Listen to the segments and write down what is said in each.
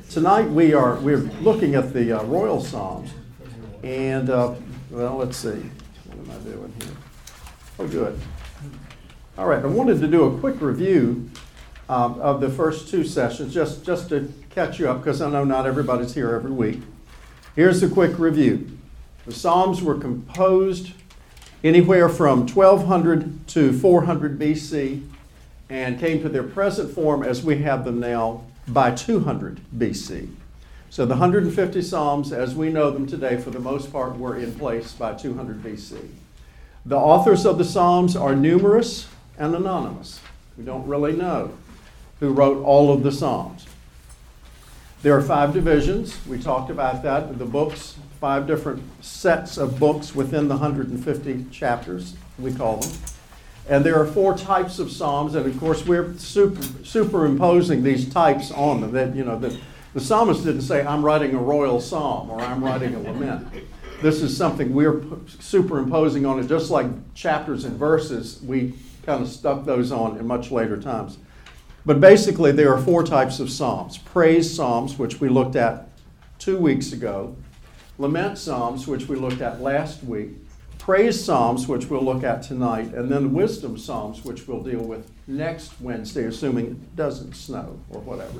Tonight we're looking at the Royal Psalms, and well, let's see. What am I doing here? Oh, good. All right, I wanted to do a quick review of the first two sessions, just to catch you up, because I know not everybody's here every week. Here's a quick review. The Psalms were composed anywhere from 1200 to 400 BC and came to their present form as we have them now by 200 BC. So the 150 Psalms, as we know them today, for the most part, were in place by 200 BC. The authors of the Psalms are numerous and anonymous. We don't really know who wrote all of the Psalms. There are 5 divisions. We talked about that. The books, 5 different sets of books within the 150 chapters, we call them. And there are 4 types of psalms, and of course we're superimposing these types on them. That the psalmist didn't say, "I'm writing a royal psalm" or "I'm writing a lament." This is something we're superimposing on it, just like chapters and verses. We kind of stuck those on in much later times. But basically, there are 4 types of psalms: praise psalms, which we looked at 2 weeks ago; lament psalms, which we looked at last week; praise psalms, which we'll look at tonight, and then wisdom psalms, which we'll deal with next Wednesday, assuming it doesn't snow or whatever.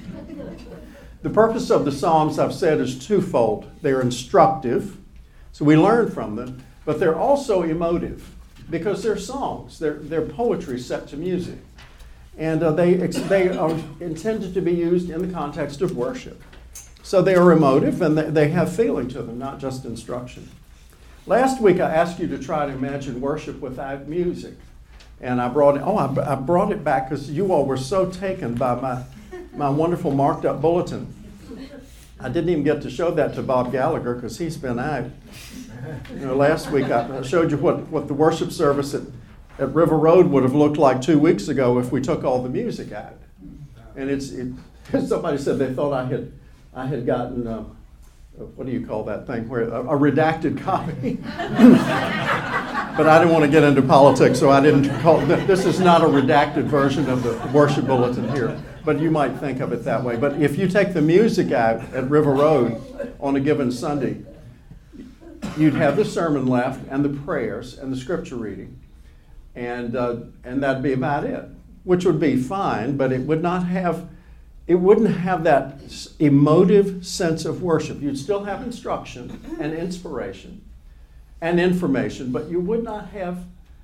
The purpose of the psalms, I've said, is twofold. They're instructive, so we learn from them, but they're also emotive because they're songs. They're poetry set to music, and they are intended to be used in the context of worship. So they are emotive and they have feeling to them, not just instruction. Last week, I asked you to try to imagine worship without music. And I brought it back because you all were so taken by my wonderful marked up bulletin. I didn't even get to show that to Bob Gallagher because he's been out. Last week I showed you what the worship service at River Road would have looked like 2 weeks ago if we took all the music out. And somebody said they thought I had gotten what do you call that thing? Where a redacted copy. But I didn't want to get into politics, so I didn't call this is not a redacted version of the worship bulletin here. But you might think of it that way. But if you take the music out at River Road on a given Sunday, you'd have the sermon left and the prayers and the scripture reading. And that'd be about it, which would be fine, but it wouldn't have that emotive sense of worship. You'd still have instruction and inspiration and information, but you wouldn't have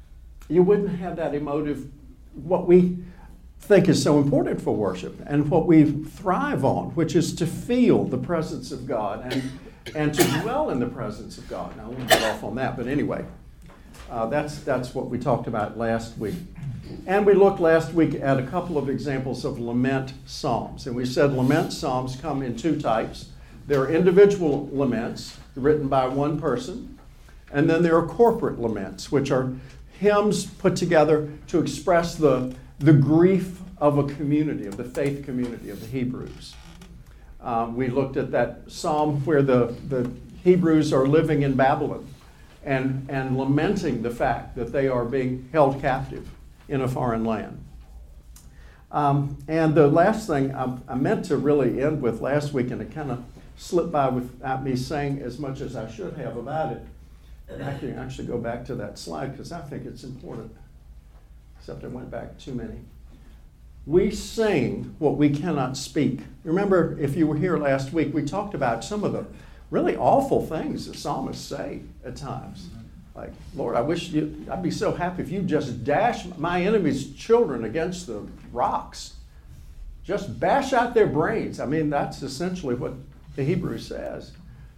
that emotive, what we think is so important for worship and what we thrive on, which is to feel the presence of God and to dwell in the presence of God. Now, I won't get off on that, but anyway, that's what we talked about last week. And we looked last week at a couple of examples of lament psalms. And we said lament psalms come in 2 types. There are individual laments written by one person. And then there are corporate laments, which are hymns put together to express the grief of a community, of the faith community of the Hebrews. We looked at that psalm where the Hebrews are living in Babylon and lamenting the fact that they are being held captive in a foreign land. And the last thing I meant to really end with last week, and it kind of slipped by without me saying as much as I should have about it. I can actually go back to that slide because I think it's important, except I went back too many. We sing what we cannot speak. Remember, if you were here last week, we talked about some of the really awful things the psalmists say at times. Like, Lord, I'd be so happy if you just dash my enemy's children against the rocks. Just bash out their brains. I mean, that's essentially what the Hebrew says.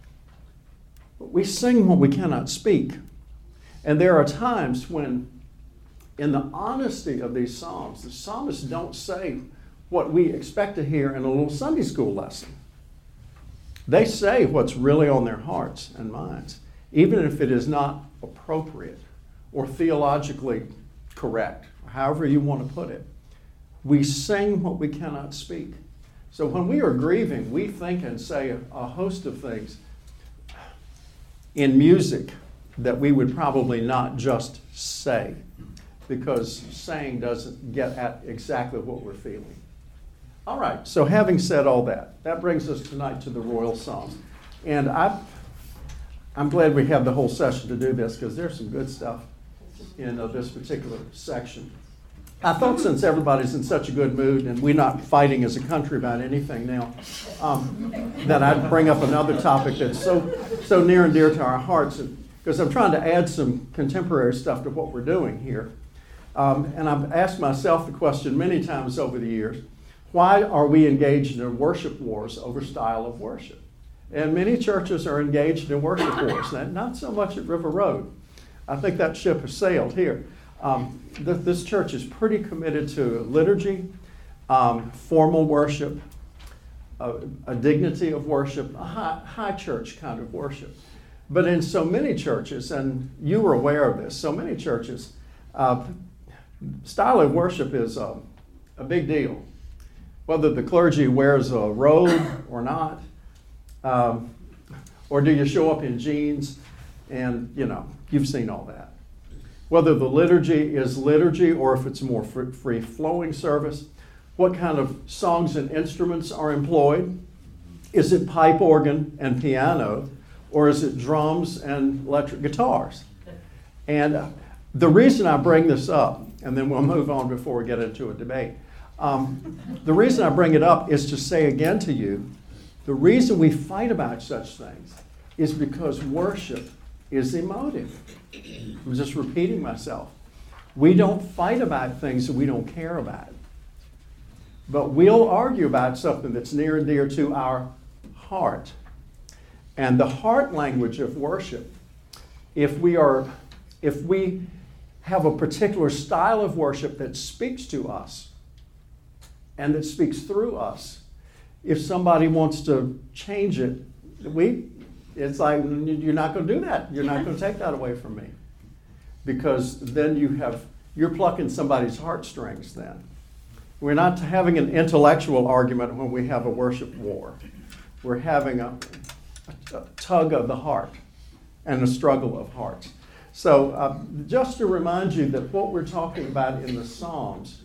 But we sing what we cannot speak. And there are times when, in the honesty of these psalms, the psalmists don't say what we expect to hear in a little Sunday school lesson. They say what's really on their hearts and minds, even if it is not appropriate or theologically correct, however you want to put it. We sing what we cannot speak. So when we are grieving, we think and say a host of things in music that we would probably not just say, because saying doesn't get at exactly what we're feeling. All right, so having said all that, that brings us tonight to the Royal Psalms. And I'm glad we have the whole session to do this because there's some good stuff in this particular section. I thought since everybody's in such a good mood and we're not fighting as a country about anything now, that I'd bring up another topic that's so near and dear to our hearts, because I'm trying to add some contemporary stuff to what we're doing here. And I've asked myself the question many times over the years, why are we engaged in worship wars over style of worship? And many churches are engaged in worship wars, not so much at River Road. I think that ship has sailed here. This church is pretty committed to liturgy, formal worship, a dignity of worship, a high church kind of worship. But in so many churches, and you were aware of this, so many churches, style of worship is a big deal. Whether the clergy wears a robe or not, or do you show up in jeans, and you've seen all that. Whether the liturgy is liturgy or if it's a more free-flowing service, what kind of songs and instruments are employed? Is it pipe organ and piano, or is it drums and electric guitars? And the reason I bring this up, and then we'll move on before we get into a debate, the reason I bring it up is to say again to you, the reason we fight about such things is because worship is emotive. I'm just repeating myself. We don't fight about things that we don't care about. But we'll argue about something that's near and dear to our heart. And the heart language of worship, if we have a particular style of worship that speaks to us and that speaks through us, if somebody wants to change it, it's like, you're not going to do that. You're not going to take that away from me. Because then you're plucking somebody's heartstrings then. We're not having an intellectual argument when we have a worship war. We're having a tug of the heart and a struggle of hearts. So just to remind you that what we're talking about in the Psalms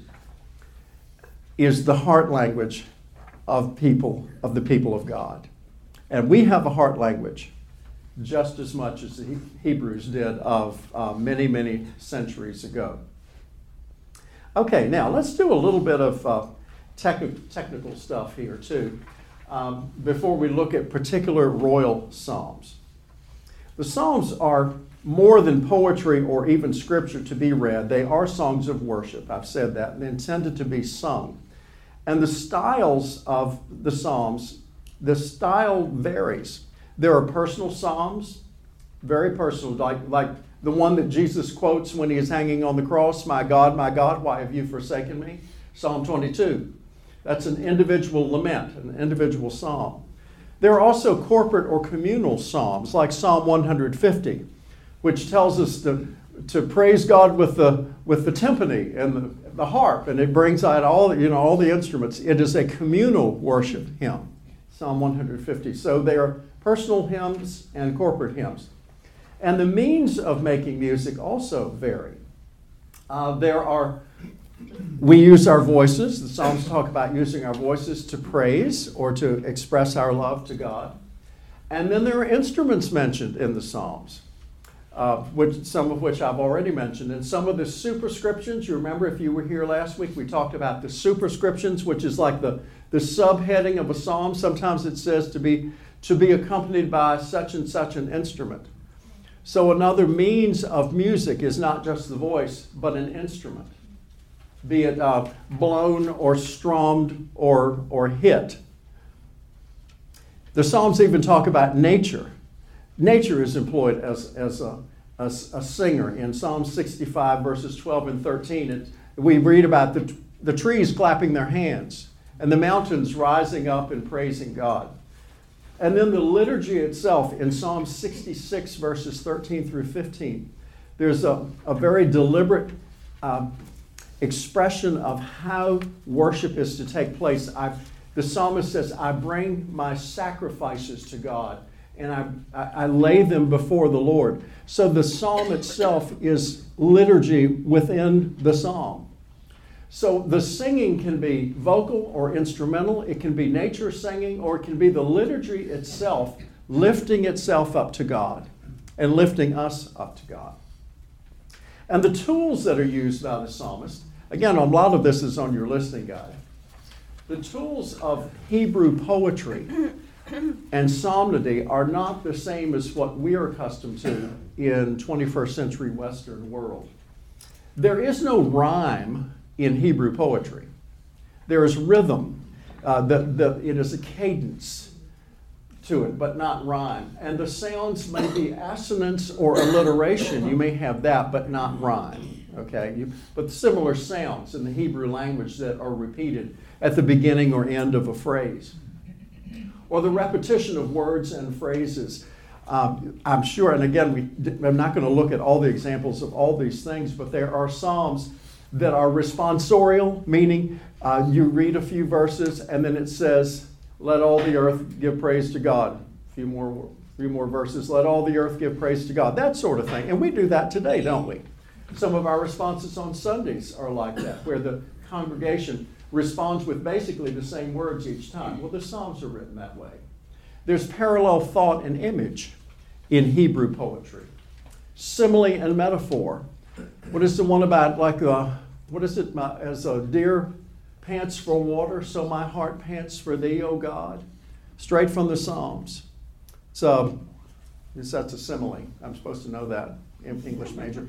is the heart language of the people of God. And we have a heart language just as much as the Hebrews did of many, many centuries ago. Okay, now let's do a little bit of technical stuff here too before we look at particular royal psalms. The Psalms are more than poetry or even scripture to be read. They are songs of worship. I've said that, and intended to be sung. And the styles of the Psalms, the style varies. There are personal psalms, very personal, like the one that Jesus quotes when he is hanging on the cross, my God, why have you forsaken me? Psalm 22. That's an individual lament, an individual psalm. There are also corporate or communal psalms, like Psalm 150, which tells us to praise God with the timpani and the harp, and it brings out all the instruments. It is a communal worship hymn, Psalm 150. So they are personal hymns and corporate hymns. And the means of making music also vary. We use our voices. The Psalms talk about using our voices to praise or to express our love to God. And then there are instruments mentioned in the Psalms, some of which I've already mentioned. And some of the superscriptions, you remember if you were here last week, we talked about the superscriptions, which is like the subheading of a psalm. Sometimes it says to be accompanied by such and such an instrument. So another means of music is not just the voice, but an instrument, be it blown or strummed or hit. The Psalms even talk about nature. Nature is employed as a singer. In Psalm 65, verses 12 and 13, we read about the trees clapping their hands and the mountains rising up and praising God. And then the liturgy itself in Psalm 66, verses 13 through 15, there's a very deliberate expression of how worship is to take place. The psalmist says, I bring my sacrifices to God, and I lay them before the Lord. So the psalm itself is liturgy within the psalm. So the singing can be vocal or instrumental. It can be nature singing, or it can be the liturgy itself lifting itself up to God and lifting us up to God. And the tools that are used by the psalmist, again, a lot of this is on your listening guide. The tools of Hebrew poetry and psalmody are not the same as what we are accustomed to in 21st century Western world. There is no rhyme in Hebrew poetry. There is rhythm. It is a cadence to it, but not rhyme. And the sounds may be assonance or alliteration. You may have that, but not rhyme. Okay? But similar sounds in the Hebrew language that are repeated at the beginning or end of a phrase. Or the repetition of words and phrases. I'm sure, and again, I'm not going to look at all the examples of all these things, but there are psalms that are responsorial, meaning you read a few verses and then it says, let all the earth give praise to God. A few more verses, let all the earth give praise to God. That sort of thing. And we do that today, don't we? Some of our responses on Sundays are like that, where the congregation responds with basically the same words each time. Well, the Psalms are written that way. There's parallel thought and image in Hebrew poetry. Simile and metaphor. What is the one about, what is it? As a deer pants for water, so my heart pants for thee, O God. Straight from the Psalms. So, that's a simile. I'm supposed to know that, English major.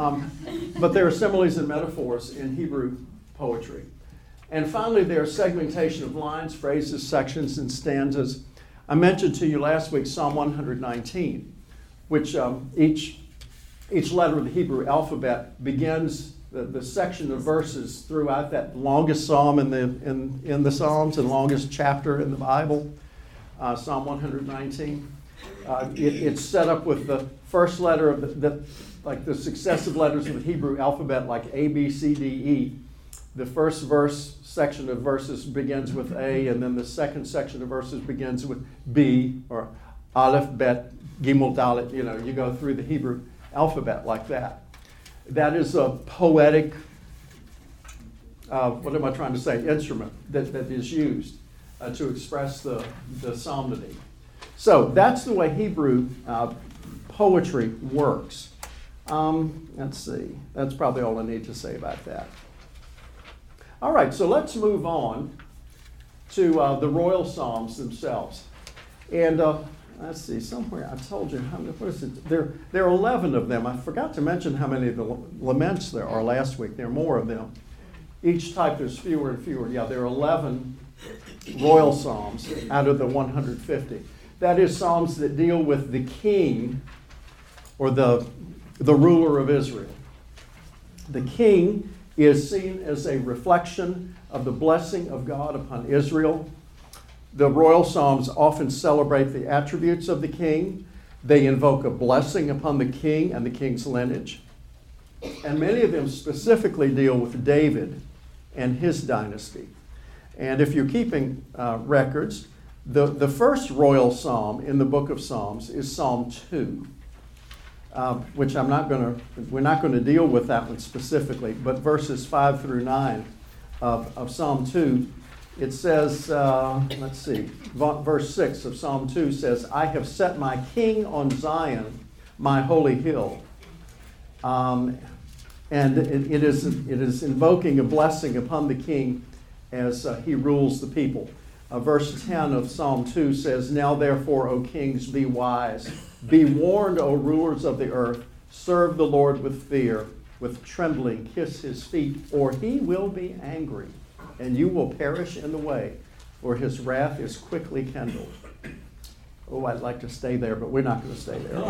But there are similes and metaphors in Hebrew poetry. And finally, there's segmentation of lines, phrases, sections, and stanzas. I mentioned to you last week Psalm 119, which each letter of the Hebrew alphabet begins the section of verses throughout that longest psalm in the Psalms and longest chapter in the Bible, Psalm 119. It's set up with the first letter of the successive letters of the Hebrew alphabet, like A, B, C, D, E. The first section of verses begins with A, and then the second section of verses begins with B, or Aleph, Bet, Gimel, Dalet. You go through the Hebrew alphabet like that. That is a poetic, instrument that is used to express the psalmody. So that's the way Hebrew poetry works. Let's see. That's probably all I need to say about that. All right, so let's move on to the royal psalms themselves. And let's see, somewhere I told you, what is it? There are 11 of them. I forgot to mention how many of the laments there are last week. There are more of them. Each type there's fewer and fewer. Yeah, there are 11 royal psalms out of the 150. That is psalms that deal with the king or the ruler of Israel. The king is seen as a reflection of the blessing of God upon Israel. The royal psalms often celebrate the attributes of the king. They invoke a blessing upon the king and the king's lineage. And many of them specifically deal with David and his dynasty. And if you're keeping records, the first royal psalm in the book of Psalms is Psalm 2. Which we're not going to deal with that one specifically, but verses 5 through 9 of Psalm 2, it says, verse 6 of Psalm 2 says, I have set my king on Zion, my holy hill. And it is invoking a blessing upon the king as he rules the people. Verse 10 of Psalm 2 says, Now therefore, O kings, be wise. Be warned, O rulers of the earth. Serve the Lord with fear. With trembling, kiss his feet, or he will be angry, and you will perish in the way, for his wrath is quickly kindled. Oh, I'd like to stay there, but we're not going to stay there.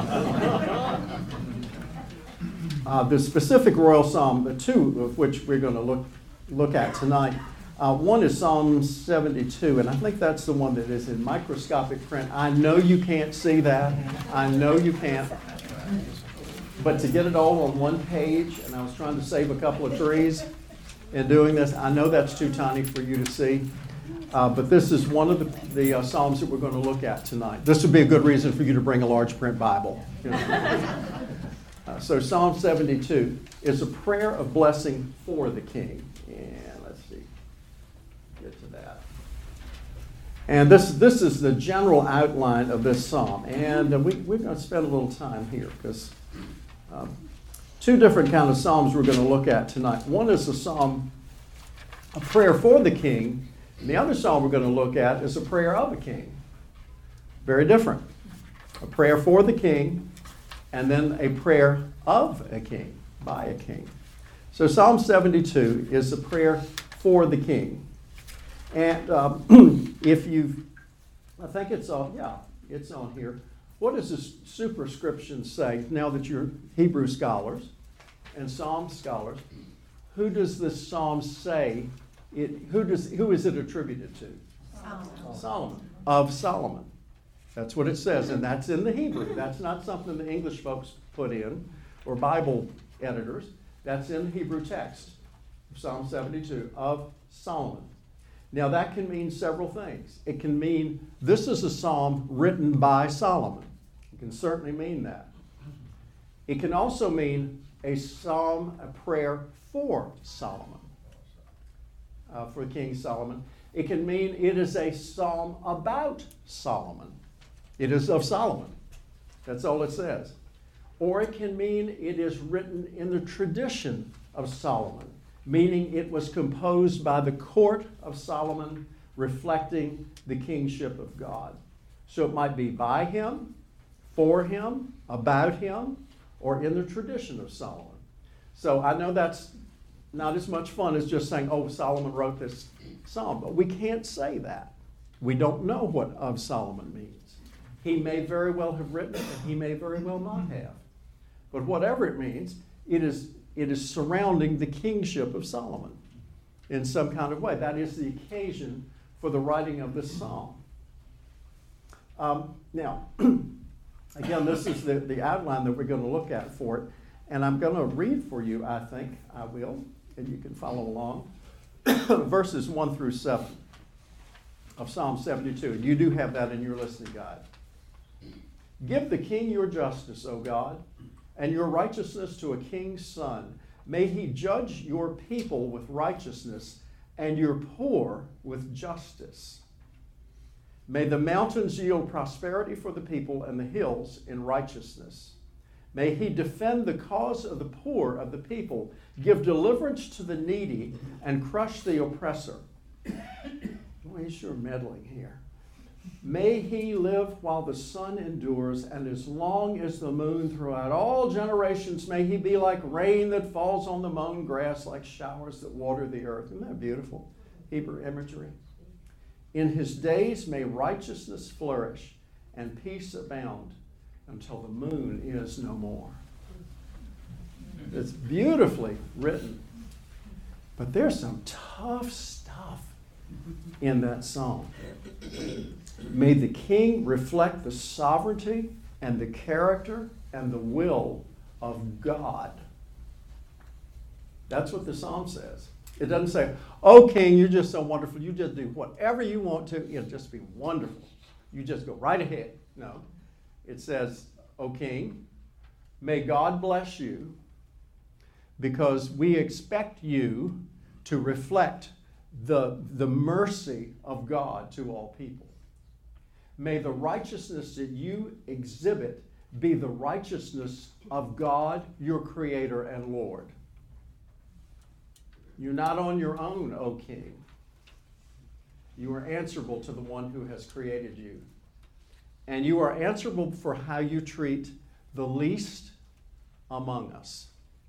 The specific royal psalm, the two of which we're going to look at tonight, one is Psalm 72, and I think that's the one that is in microscopic print. I know you can't see that. I know you can't. But to get it all on one page, and I was trying to save a couple of trees in doing this, I know that's too tiny for you to see. But this is one of the Psalms that we're going to look at tonight. This would be a good reason for you to bring a large print Bible. So Psalm 72 is a prayer of blessing for the king. And let's see, get to that. And this is the general outline of this psalm. And we're going to spend a little time here because two different kind of psalms we're going to look at tonight. One is a psalm, a prayer for the king. And the other psalm we're going to look at is a prayer of a king. Very different. A prayer for the king and then a prayer of a king, by a king. So Psalm 72 is a prayer for the king. And if you've, I think it's on, it's on here. What does this superscription say now that you're Hebrew scholars and Psalm scholars? Who does this psalm say? Who is it attributed to? Solomon. Of Solomon. That's what it says, and that's in the Hebrew. That's not something the English folks put in, or Bible editors. That's in the Hebrew text, Psalm 72, of Solomon. Now that can mean several things. It can mean this is a psalm written by Solomon. It can certainly mean that. It can also mean a psalm, a prayer for Solomon, for King Solomon. It can mean it is a psalm about Solomon. It is of Solomon. That's all it says. Or it can mean it is written in the tradition of Solomon, meaning it was composed by the court of Solomon, reflecting the kingship of God. So it might be by him, for him, about him, or in the tradition of Solomon. So I know that's not as much fun as just saying, oh, Solomon wrote this psalm, but we can't say that. We don't know what of Solomon means. He may very well have written it, and he may very well not have. But whatever it means, it is surrounding the kingship of Solomon in some kind of way. That is the occasion for the writing of this psalm. Now, again, this is the outline that we're going to look at for it. And I'm going to read for you, I think I will, and you can follow along, verses 1 through 7 of Psalm 72. And you do have that in your listening guide. Give the king your justice, O God, and your righteousness to a king's son. May he judge your people with righteousness and your poor with justice. May the mountains yield prosperity for the people and the hills in righteousness. May he defend the cause of the poor of the people, give deliverance to the needy, and crush the oppressor. Boy, he's sure meddling here. May he live while the sun endures, and as long as the moon throughout all generations. May he be like rain that falls on the mown grass, like showers that water the earth. Isn't that beautiful Hebrew imagery? In his days may righteousness flourish and peace abound until the moon is no more. It's beautifully written. But there's some tough stuff in that psalm. May the king reflect the sovereignty and the character and the will of God. That's what the psalm says. It doesn't say, oh, king, you're just so wonderful. You just do whatever you want to. It'll just be wonderful. You just go right ahead. No. It says, O king, may God bless you because we expect you to reflect the mercy of God to all people. May the righteousness that you exhibit be the righteousness of God, your Creator and Lord. You're not on your own, O king. You are answerable to the one who has created you. And you are answerable for how you treat the least among us.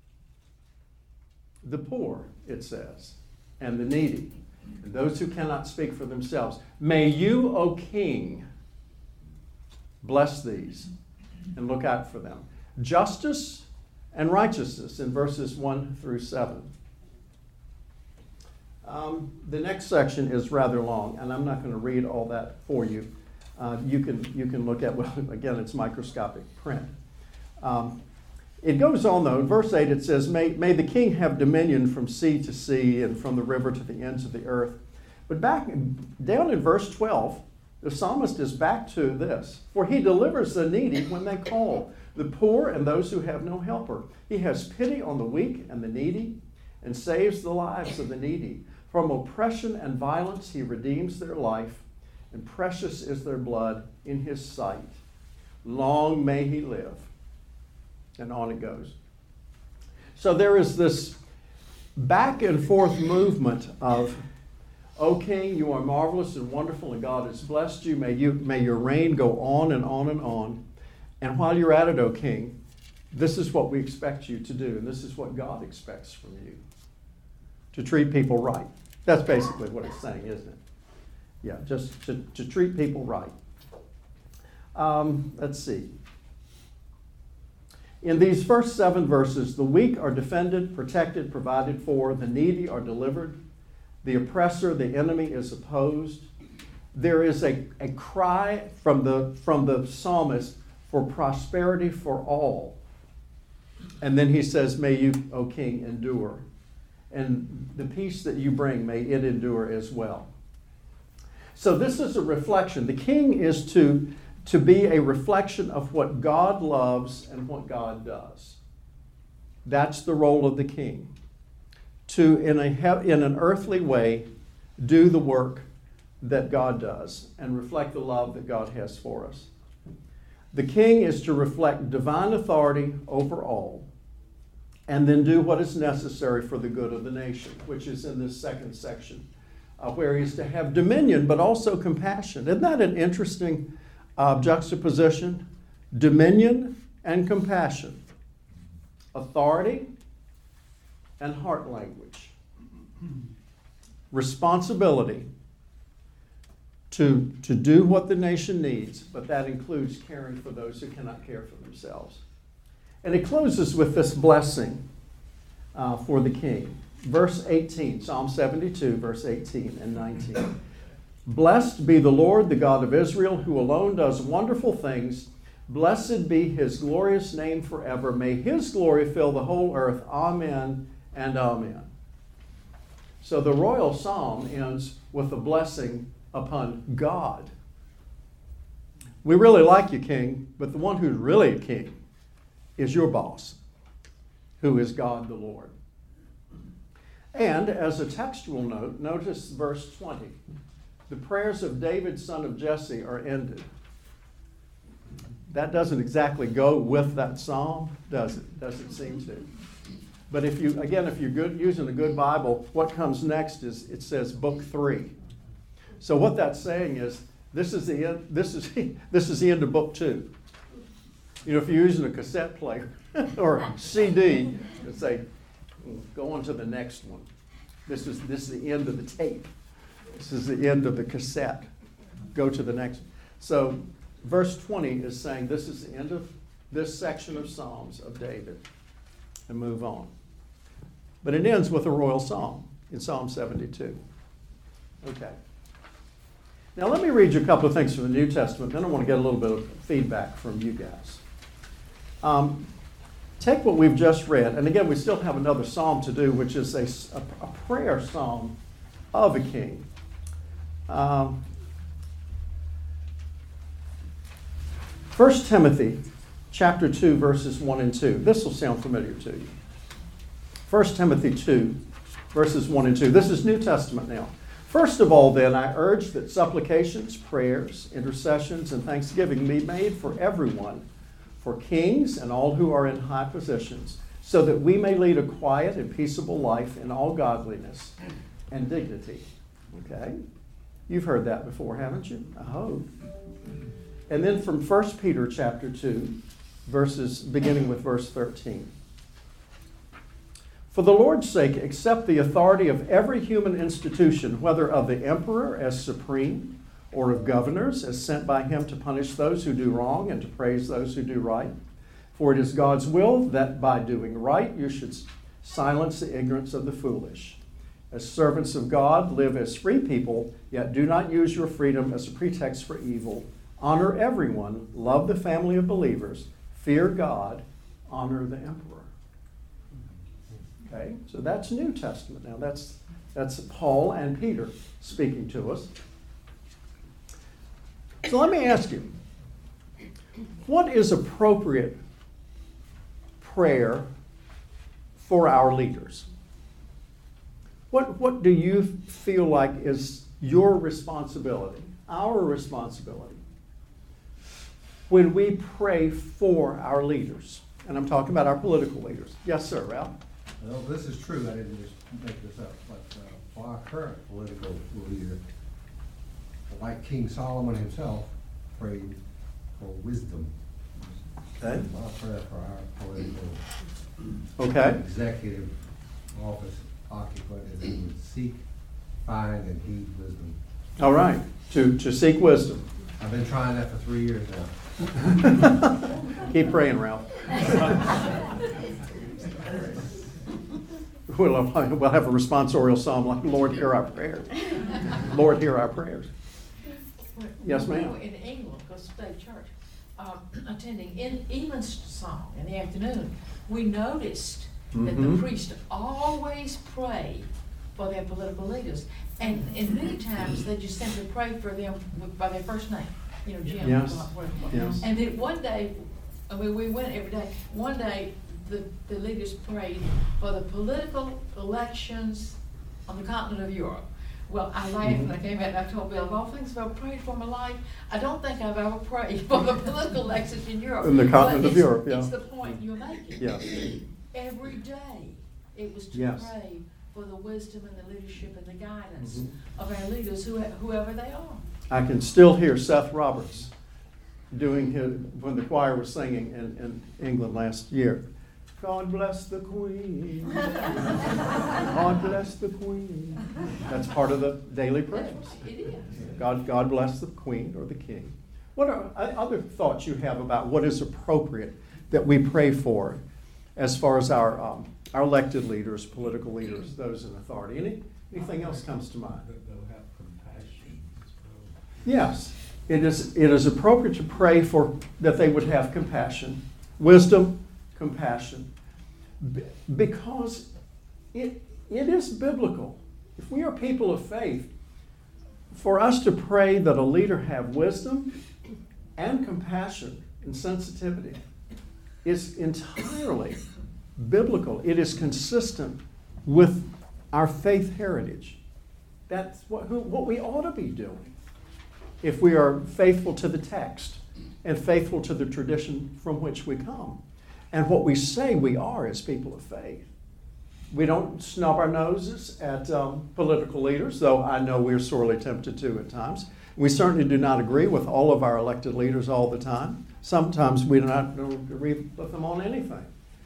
The poor, it says, and the needy, and those who cannot speak for themselves. May you, O king, bless these and look out for them. Justice and righteousness in verses 1 through 7. The next section is rather long, and I'm not going to read all that for you. You can look at, well, again, it's microscopic print. It goes on, though. In verse 8, it says, May the king have dominion from sea to sea and from the river to the ends of the earth. But down in verse 12, the psalmist is back to this. For he delivers the needy when they call, the poor and those who have no helper. He has pity on the weak and the needy, and saves the lives of the needy. From oppression and violence he redeems their life, and precious is their blood in his sight. Long may he live. And on it goes. So there is this back and forth movement of, O King, you are marvelous and wonderful, and God has blessed you. May your reign go on and on and on. And while you're at it, O King, this is what we expect you to do, and this is what God expects from you. To treat people right. That's basically what it's saying, isn't it? Yeah, just to treat people right. Let's see. In these first 7 verses, the weak are defended, protected, provided for. The needy are delivered. The oppressor, the enemy, is opposed. There is a cry from the psalmist for prosperity for all. And then he says, may you, O King, endure. And the peace that you bring, may it endure as well. So this is a reflection. The king is to be a reflection of what God loves and what God does. That's the role of the king. To, in an earthly way, do the work that God does and reflect the love that God has for us. The king is to reflect divine authority over all and then do what is necessary for the good of the nation, which is in this second section, where he's to have dominion but also compassion. Isn't that an interesting juxtaposition? Dominion and compassion. Authority and heart language. Responsibility to do what the nation needs, but that includes caring for those who cannot care for themselves. And it closes with this blessing for the king. Verse 18, Psalm 72, verse 18 and 19. Blessed be the Lord, the God of Israel, who alone does wonderful things. Blessed be his glorious name forever. May his glory fill the whole earth. Amen and amen. So the royal psalm ends with a blessing upon God. We really like you, king, but the one who's really a king is your boss, who is God the Lord. And as a textual note, notice verse 20. The prayers of David, son of Jesse, are ended. That doesn't exactly go with that psalm, does it? Doesn't seem to. But if you're using a good Bible, what comes next is it says book 3. So what that's saying is this is the end. This is the end of book 2. You know, if you're using a cassette player or a CD, it'd say, go on to the next one. This is the end of the tape. This is the end of the cassette. Go to the next. So verse 20 is saying this is the end of this section of Psalms of David. And move on. But it ends with a royal psalm in Psalm 72. Okay. Now let me read you a couple of things from the New Testament. Then I want to get a little bit of feedback from you guys. Take what we've just read, and again, we still have another psalm to do, which is a prayer psalm of a king. 1 Timothy chapter 2, verses 1 and 2. This will sound familiar to you. 1 Timothy 2, verses 1 and 2. This is New Testament now. First of all, then, I urge that supplications, prayers, intercessions, and thanksgiving be made for everyone, for kings and all who are in high positions, so that we may lead a quiet and peaceable life in all godliness and dignity. Okay? You've heard that before, haven't you? I hope. And then from 1 Peter chapter 2, beginning with verse 13. For the Lord's sake, accept the authority of every human institution, whether of the emperor as supreme, or of governors as sent by him to punish those who do wrong and to praise those who do right. For it is God's will that by doing right you should silence the ignorance of the foolish. As servants of God, live as free people, yet do not use your freedom as a pretext for evil. Honor everyone, love the family of believers, fear God, honor the emperor. Okay, so that's New Testament. Now that's Paul and Peter speaking to us. So let me ask you, what is appropriate prayer for our leaders? What do you feel like is your responsibility, our responsibility, when we pray for our leaders? And I'm talking about our political leaders. Yes, sir, Ralph? Well, this is true. I didn't just make this up. But for our current political leader, like King Solomon himself, prayed for wisdom. Okay. My prayer for our political executive office occupant is that he would seek, find, and heed wisdom. All right. To seek wisdom. I've been trying that for 3 years now. Keep praying, Ralph. We'll have a responsorial psalm like, Lord, hear our prayers. Lord, hear our prayers. Yes, ma'am. In England, because state church, attending in Evensong in the afternoon, we noticed that the priest always prayed for their political leaders. And many times they just simply prayed for them by their first name. You know, Jim. Yes. Whatever. Yes. And then one day, I mean, we went every day. One day, the leaders prayed for the political elections on the continent of Europe. Well, I laughed and I came out and I told Bill, of all things I've ever prayed for in my life, I don't think I've ever prayed for the political elections in Europe. In the continent of Europe, yeah. It's the point you're making. Yes. Every day, it was to Yes. pray for the wisdom and the leadership and the guidance of our leaders, whoever they are. I can still hear Seth Roberts doing his, when the choir was singing in England last year. God bless the Queen. God bless the Queen. That's part of the daily prayers. It is. God bless the Queen or the King. What are other thoughts you have about what is appropriate that we pray for as far as our elected leaders, political leaders, those in authority? Anything else comes to mind? They'll have compassion. Yes, it is appropriate to pray for that they would have compassion, wisdom, compassion, because it is biblical. If we are people of faith, for us to pray that a leader have wisdom and compassion and sensitivity is entirely biblical. It is consistent with our faith heritage. That's what we ought to be doing if we are faithful to the text and faithful to the tradition from which we come and what we say we are as people of faith. We don't snub our noses at political leaders, though I know we're sorely tempted to at times. We certainly do not agree with all of our elected leaders all the time. Sometimes we don't agree with them on anything.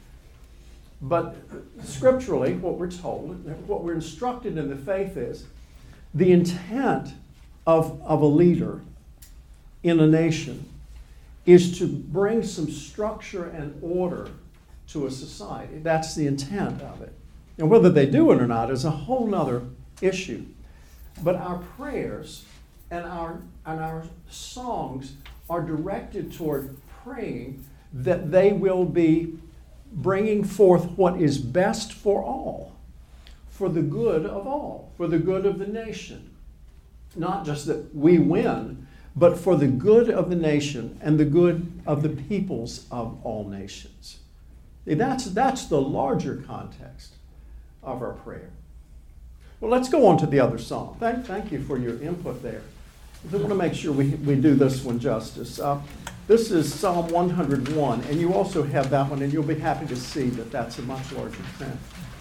But scripturally, what we're told, what we're instructed in the faith is the intent of a leader in a nation is to bring some structure and order to a society. That's the intent of it. And whether they do it or not is a whole nother issue. But our prayers and our songs are directed toward praying that they will be bringing forth what is best for all, for the good of all, for the good of the nation. Not just that we win, but for the good of the nation and the good of the peoples of all nations. That's the larger context of our prayer. Well, let's go on to the other song. Thank you for your input there. I want to make sure we do this one justice. This is Psalm 101, and you also have that one, and you'll be happy to see that that's a much larger print.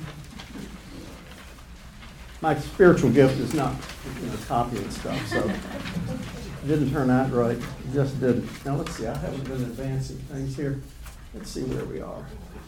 My spiritual gift is not copying stuff, so it didn't turn out right. It just didn't. Now let's see, I haven't been advancing things here. Let's see where we are.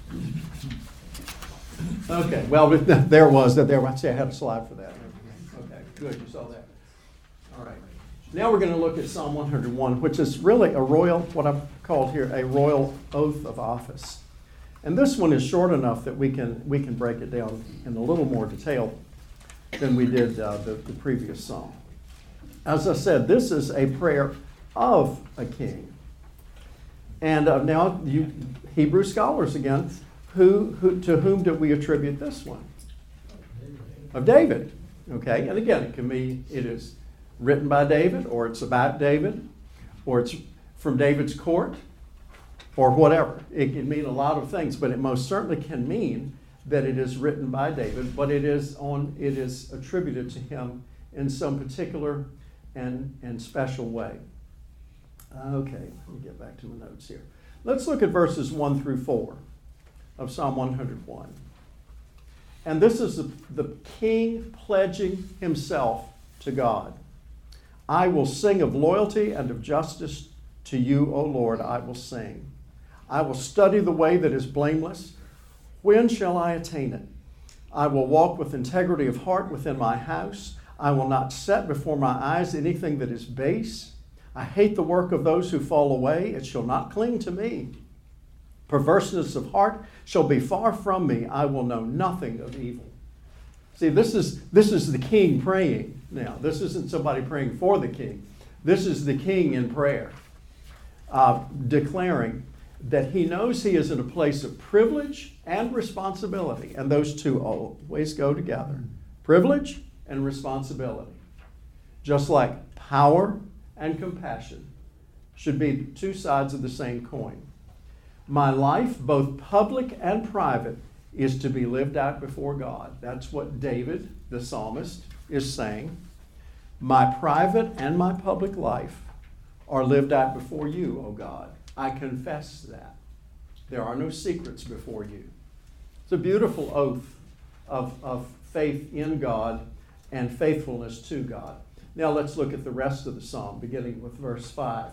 Okay, well, there it was. I'd say I had a slide for that. Okay, good, you saw that. All right. Now we're going to look at Psalm 101, which is really a royal, what I've called here, a royal oath of office. And this one is short enough that we can break it down in a little more detail than we did the previous psalm. As I said, this is a prayer of a king. And now, you Hebrew scholars again, to whom do we attribute this one? Of David. Okay, and again, it is written by David, or it's about David, or it's from David's court, or whatever. It can mean a lot of things, but it most certainly can mean that it is written by David, but it is attributed to him in some particular and special way. Okay, let me get back to my notes here. Let's look at verses 1 through 4 of Psalm 101. And this is the king pledging himself to God. I will sing of loyalty and of justice to you, O Lord, I will sing. I will study the way that is blameless. When shall I attain it? I will walk with integrity of heart within my house. I will not set before my eyes anything that is base. I hate the work of those who fall away. It shall not cling to me. Perverseness of heart shall be far from me. I will know nothing of evil. See, this is the king praying now. This isn't somebody praying for the king. This is the king in prayer, declaring that he knows he is in a place of privilege and responsibility, and those two always go together. Privilege and responsibility. Just like power and compassion should be two sides of the same coin. My life, both public and private, is to be lived out before God. That's what David, the psalmist, is saying. My private and my public life are lived out before you, O God. I confess that. There are no secrets before you. It's a beautiful oath of faith in God and faithfulness to God. Now let's look at the rest of the psalm, beginning with verse 5.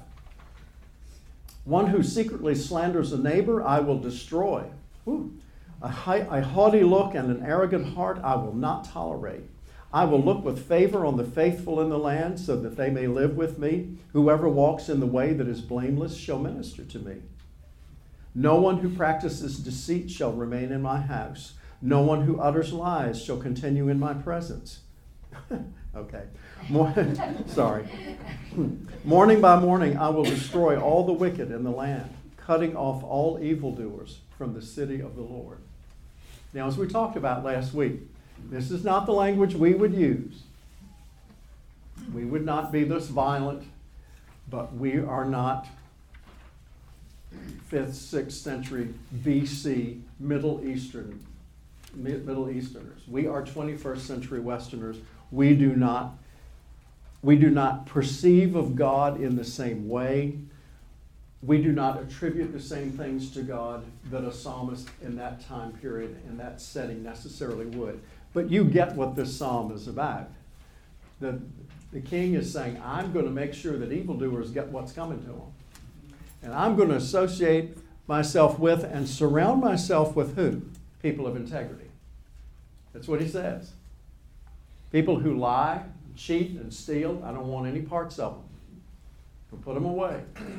One who secretly slanders a neighbor, I will destroy. A haughty look and an arrogant heart I will not tolerate. I will look with favor on the faithful in the land so that they may live with me. Whoever walks in the way that is blameless shall minister to me. No one who practices deceit shall remain in my house. No one who utters lies shall continue in my presence. Okay. Sorry. Morning by morning I will destroy all the wicked in the land, cutting off all evildoers from the city of the Lord. Now, as we talked about last week, this is not the language we would use. We would not be this violent, but we are not 5th, 6th century BC Middle Easterners. We are 21st century Westerners. We do not perceive of God in the same way. We do not attribute the same things to God that a psalmist in that time period, in that setting, necessarily would. But you get what this psalm is about. The king is saying, I'm going to make sure that evildoers get what's coming to them. And I'm going to associate myself with and surround myself with who? People of integrity. That's what he says. People who lie, cheat, and steal, I don't want any parts of them. I'll put them away.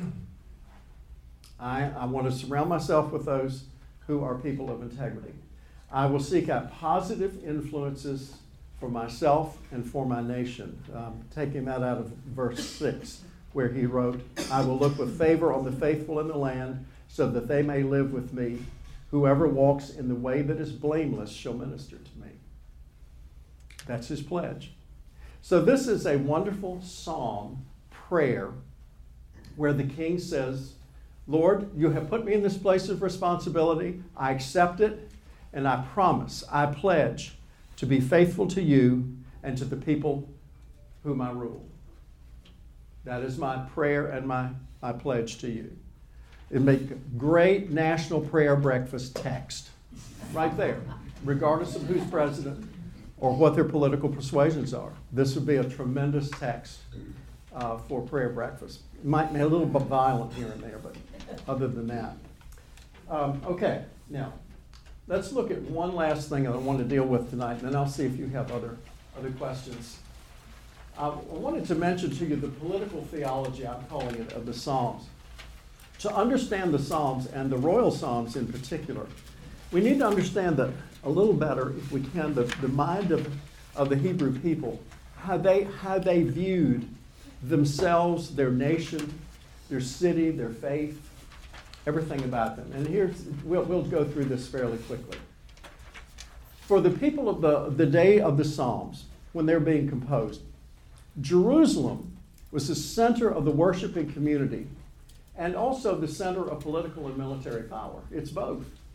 I want to surround myself with those who are people of integrity. I will seek out positive influences for myself and for my nation. Taking that out of verse 6, where he wrote, I will look with favor on the faithful in the land so that they may live with me. Whoever walks in the way that is blameless shall minister to me. That's his pledge. So this is a wonderful psalm prayer where the king says, Lord, you have put me in this place of responsibility. I accept it, and I promise, I pledge to be faithful to you and to the people whom I rule. That is my prayer and my pledge to you. It make a great national prayer breakfast text right there, regardless of who's president or what their political persuasions are. This would be a tremendous text for prayer breakfast. It might be a little bit violent here and there, but other than that. Okay, now, let's look at one last thing that I want to deal with tonight, and then I'll see if you have other questions. I wanted to mention to you the political theology, I'm calling it, of the Psalms. To understand the Psalms, and the royal Psalms in particular, we need to understand that a little better, if we can, the mind of the Hebrew people, how they viewed themselves, their nation, their city, their faith, everything about them. And we'll go through this fairly quickly. For the people of the day of the Psalms, when they're being composed, Jerusalem was the center of the worshiping community and also the center of political and military power. It's both.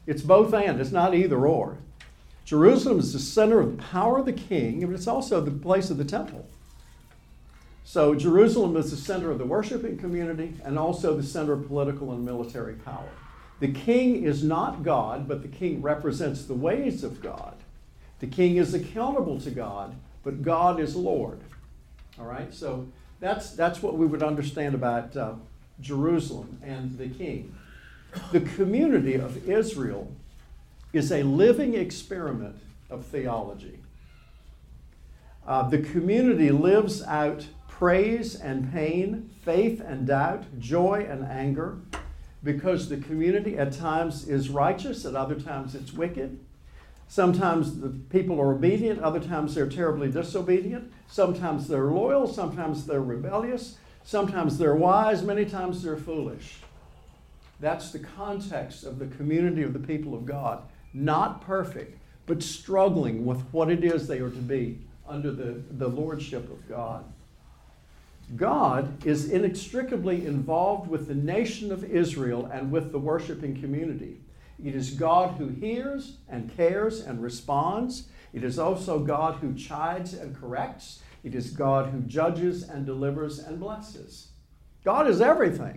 It's both and. It's not either or. Jerusalem is the center of the power of the king, but it's also the place of the temple. So Jerusalem is the center of the worshiping community and also the center of political and military power. The king is not God, but the king represents the ways of God. The king is accountable to God, but God is Lord. All right? So that's what we would understand about Jerusalem and the king. The community of Israel is a living experiment of theology. The community lives out praise and pain, faith and doubt, joy and anger, because the community at times is righteous, at other times it's wicked. Sometimes the people are obedient, other times they're terribly disobedient. Sometimes they're loyal, sometimes they're rebellious, sometimes they're wise, many times they're foolish. That's the context of the community of the people of God. Not perfect, but struggling with what it is they are to be under the lordship of God. God is inextricably involved with the nation of Israel and with the worshiping community. It is God who hears and cares and responds. It is also God who chides and corrects. It is God who judges and delivers and blesses. God is everything.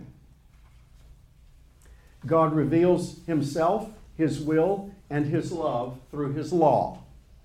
God reveals himself, his will, and his love through his law.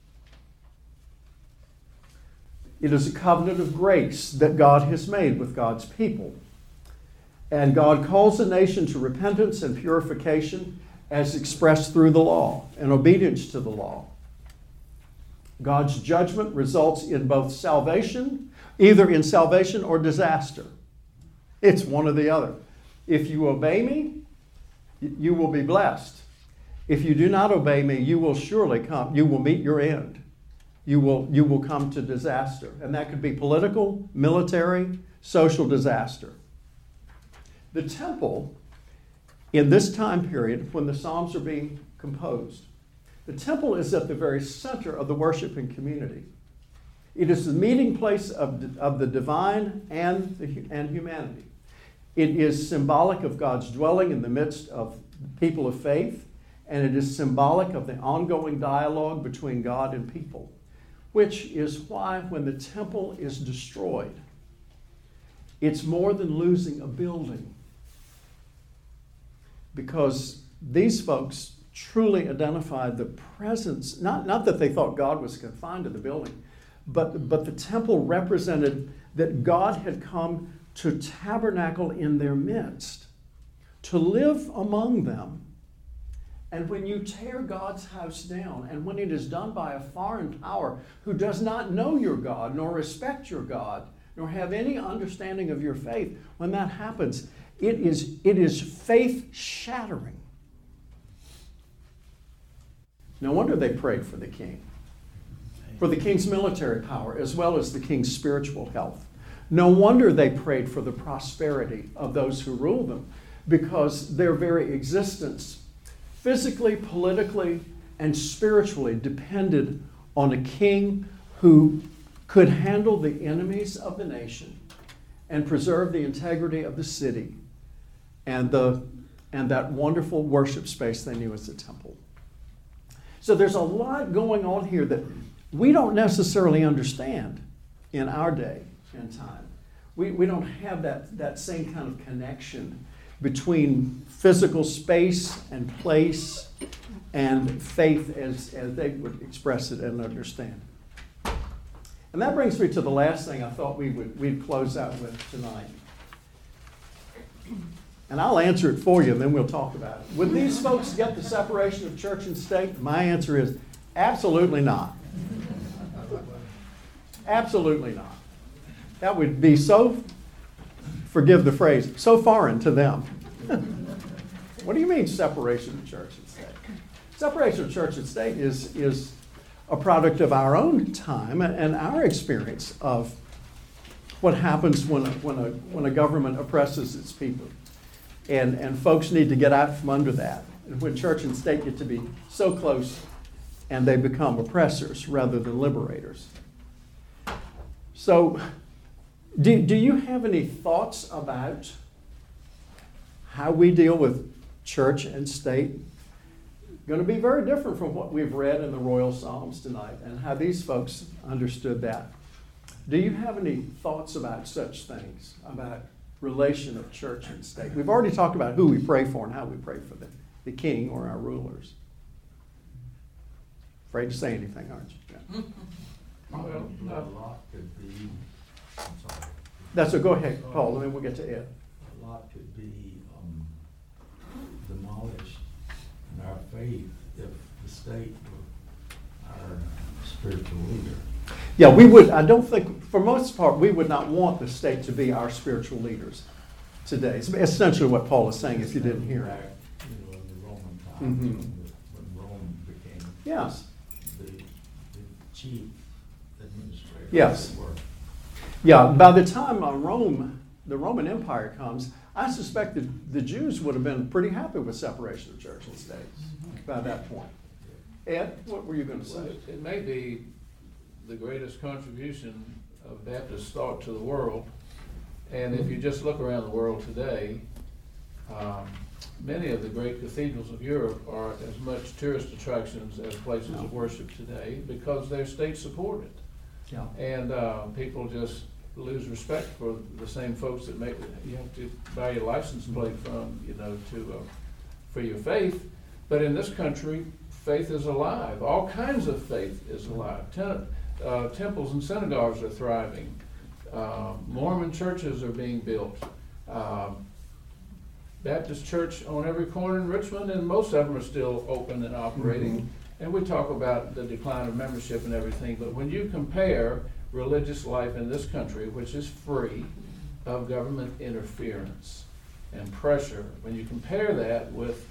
It is a covenant of grace that God has made with God's people. And God calls the nation to repentance and purification as expressed through the law and obedience to the law. God's judgment results in both salvation, either in salvation or disaster. It's one or the other. If you obey me, you will be blessed. If you do not obey me, you will surely come. You will meet your end. You will come to disaster. And that could be political, military, social disaster. The temple, in this time period when the Psalms are being composed, the temple is at the very center of the worshiping community. It is the meeting place of the divine and humanity. It is symbolic of God's dwelling in the midst of people of faith, and it is symbolic of the ongoing dialogue between God and people, which is why when the temple is destroyed, it's more than losing a building, because these folks truly identified the presence, not that they thought God was confined to the building, but the temple represented that God had come to tabernacle in their midst, to live among them. And when you tear God's house down, and when it is done by a foreign power who does not know your God, nor respect your God, nor have any understanding of your faith, when that happens, it is faith-shattering. No wonder they prayed for the king, for the king's military power, as well as the king's spiritual health. No wonder they prayed for the prosperity of those who rule them, because their very existence, physically, politically, and spiritually, depended on a king who could handle the enemies of the nation and preserve the integrity of the city and that wonderful worship space they knew as the temple. So there's a lot going on here that we don't necessarily understand in our day and time. We don't have that same kind of connection between physical space and place and faith as they would express it and understand. And that brings me to the last thing I thought we'd close out with tonight. And I'll answer it for you, and then we'll talk about it. Would these folks get the separation of church and state? My answer is absolutely not. Absolutely not. That would be so, forgive the phrase, so foreign to them. What do you mean separation of church and state? Separation of church and state is a product of our own time and our experience of what happens when a government oppresses its people. And folks need to get out from under that. And when church and state get to be so close and they become oppressors rather than liberators. So, do you have any thoughts about how we deal with church and state? going to be very different from what we've read in the Royal Psalms tonight and how these folks understood that. Do you have any thoughts about such things, about relation of church and state? We've already talked about who we pray for and how we pray for the king or our rulers. Afraid to say anything, aren't you? Yeah. Probably a lot could be, I'm sorry. That's a, go ahead, Paul, and then we'll get to Ed. A lot could be demolished in our faith if the state were our spiritual leader. Yeah, we would, I don't think, for most part, we would not want the state to be our spiritual leaders today. It's essentially what Paul is saying, if you didn't hear Back, it. in the Roman times, Mhm. when Rome became Yes. the chief administrator. Yes. as it were. Yeah, by the time the Roman Empire comes, I suspect that the Jews would have been pretty happy with separation of church and state by that point. Ed, what were you going to Well, say? it may be the greatest contribution of Baptist thought to the world. And if you just look around the world today, many of the great cathedrals of Europe are as much tourist attractions as places of worship today because they're state supported. Yeah. And people just lose respect for the same folks that make, you have to buy your license plate from, for your faith. But in this country, faith is alive. All kinds of faith is alive. Temples and synagogues are thriving. Mormon churches are being built. Baptist church on every corner in Richmond, and most of them are still open and operating. Mhm. And we talk about the decline of membership and everything, but when you compare religious life in this country, which is free of government interference and pressure, when you compare that with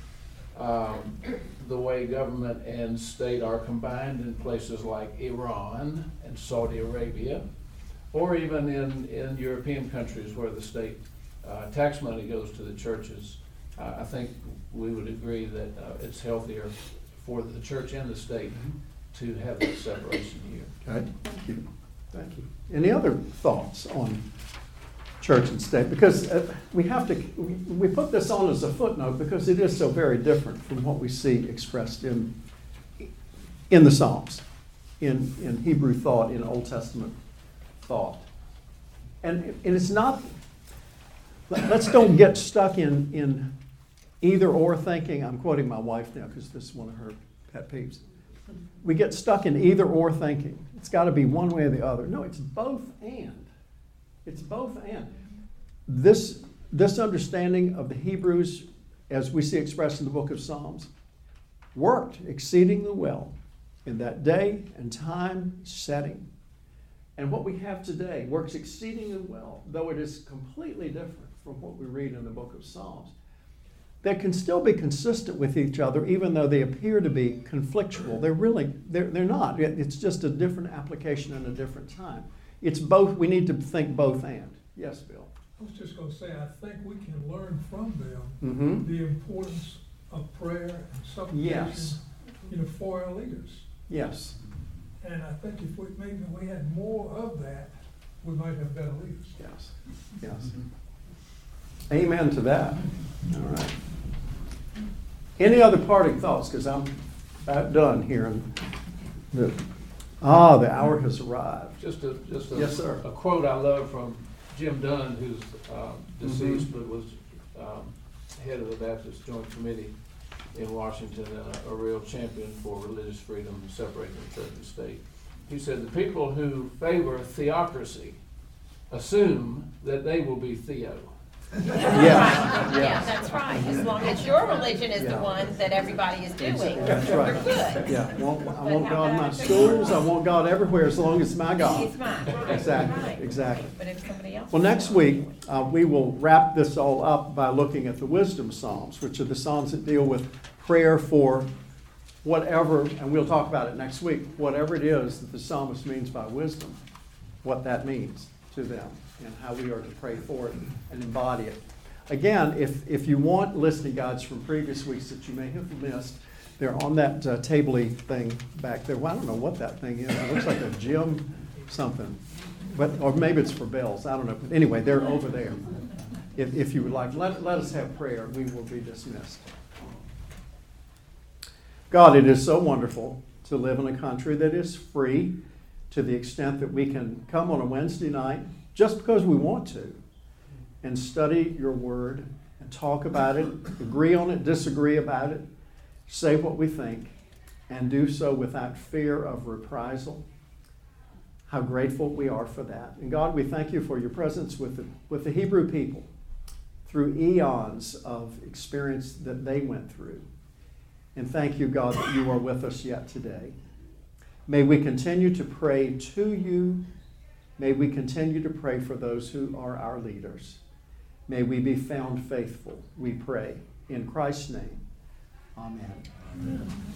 the way government and state are combined in places like Iran and Saudi Arabia, or even in European countries where the state tax money goes to the churches, I think we would agree that it's healthier for the church and the state to have that separation here. Okay, thank you. Thank you. Any other thoughts on church and state? Because we put this on as a footnote because it is so very different from what we see expressed in the Psalms, in Hebrew thought, in Old Testament thought. And it's not, let's don't get stuck in either or thinking. I'm quoting my wife now because this is one of her pet peeves. We get stuck in either or thinking. It's got to be one way or the other. No, it's both and. It's both and. This understanding of the Hebrews, as we see expressed in the book of Psalms, worked exceedingly well in that day and time setting. And what we have today works exceedingly well, though it is completely different from what we read in the book of Psalms. They can still be consistent with each other, even though they appear to be conflictual. They're not. It's just a different application in a different time. It's both. We need to think both and. Yes, Bill. I was just going to say, I think we can learn from them Mm-hmm. the importance of prayer and supplication, Yes. For our leaders. Yes. And I think if we had more of that, we might have better leaders. Yes. Yes. Amen to that. All right. Any other parting thoughts? Because I'm about done here. And the hour has arrived. Just a Yes, sir. a quote I love from Jim Dunn, who's deceased, but was head of the Baptist Joint Committee in Washington and a real champion for religious freedom and separating the church and state. He said, the people who favor theocracy assume that they will be theo. Yes. Yeah, that's right. As long as your religion is the Yeah. one that everybody is doing, That's right. you're good. Yeah. I want God in my schools. I want God everywhere as long as it's my God. It's mine. Exactly. Right. Exactly. But if somebody else. Well, next week, we will wrap this all up by looking at the wisdom psalms, which are the psalms that deal with prayer for whatever, and we'll talk about it next week, whatever it is that the psalmist means by wisdom, what that means to them, and how we are to pray for it and embody it. Again, if you want listening guides from previous weeks that you may have missed, they're on that table-y thing back there. Well, I don't know what that thing is. It looks like a gym something. Or maybe it's for bells. I don't know. But anyway, they're over there. If you would like, let us have prayer. We will be dismissed. God, it is so wonderful to live in a country that is free to the extent that we can come on a Wednesday night just because we want to and study your word and talk about it, agree on it, disagree about it, say what we think, and do so without fear of reprisal. How grateful we are for that. And God, we thank you for your presence with the Hebrew people through eons of experience that they went through. And thank you, God, that you are with us yet today. May we continue to pray to you. May we continue to pray for those who are our leaders. May we be found faithful, we pray. In Christ's name, amen.